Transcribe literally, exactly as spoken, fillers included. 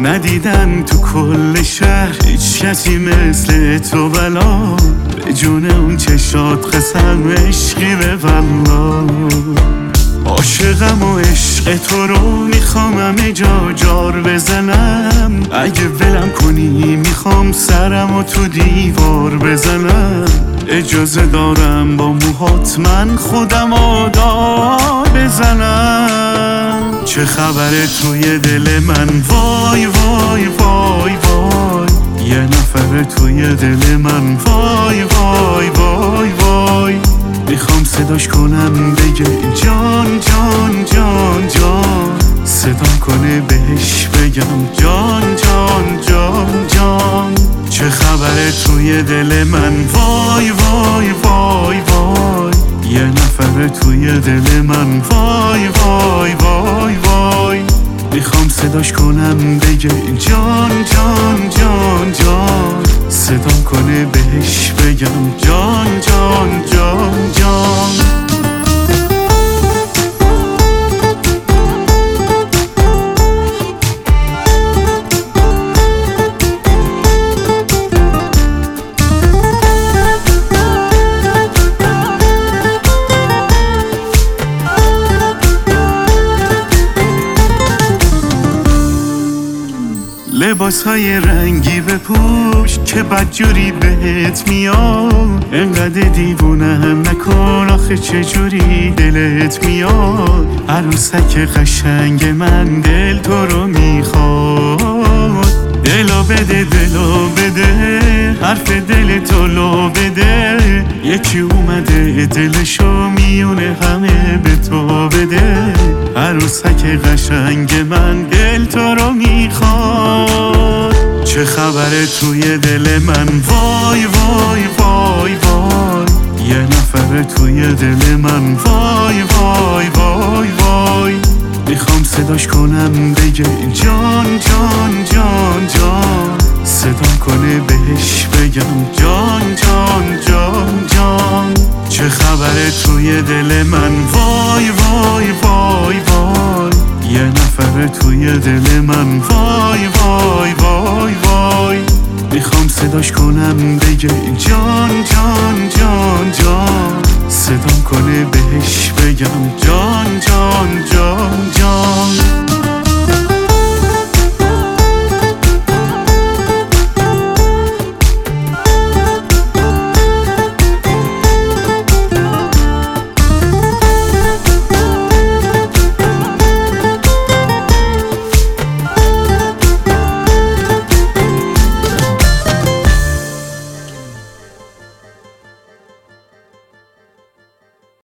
ندیدن تو کل شهر هیچ کسی مثل تو بلا، به جون اون چشات قسم عشقی به والله. عاشقم و عشق تو رو میخوام همه جا جار بزنم، اگه ولم کنی میخوام سرم و تو دیوار بزنم. اجازه دارم با موهات من خودم آدار بزنم. چه خبره توی دل من وای وای وای وای، یه نفر توی دل من وای وای وای وای. میخوام صداش کنم بگه جان جان جان جان، صدام کنه بهش بگم جان جان جان جان. چه خبره توی دل من وای وای وای وای، یه نفر توی دل من وای وای وای وای. میخوام صداش کنم بگه جان جان جان جان، صدام کنه بهش بگم جان جان جان جان. لباس های رنگی بپوش که بدجوری بهت میاد، انقدر دیوونه هم نکن آخه چجوری دلت میاد. عروسک قشنگ من دل تو رو میخواد، دلو بده دلو بده حرف دل تو لو بده. یکی اومده دلشو میونه همه به تو بده. عروسک قشنگ من دل تو رو میخواد. چه خبره توی دل من وای وای وای وای، یه نفر توی دل من وای وای وای وای. میخوام صداش کنم بگه جان جان جان جان، صدام کنه بهش بگم جان جان جان جان. چه خبره توی دل من وای وای وای وای، یه نفر توی دل من وای وای وای وای. میخوام صداش کنم بگه جان جان جان جان، صدام کنه بهش بگم جان جان جان جان.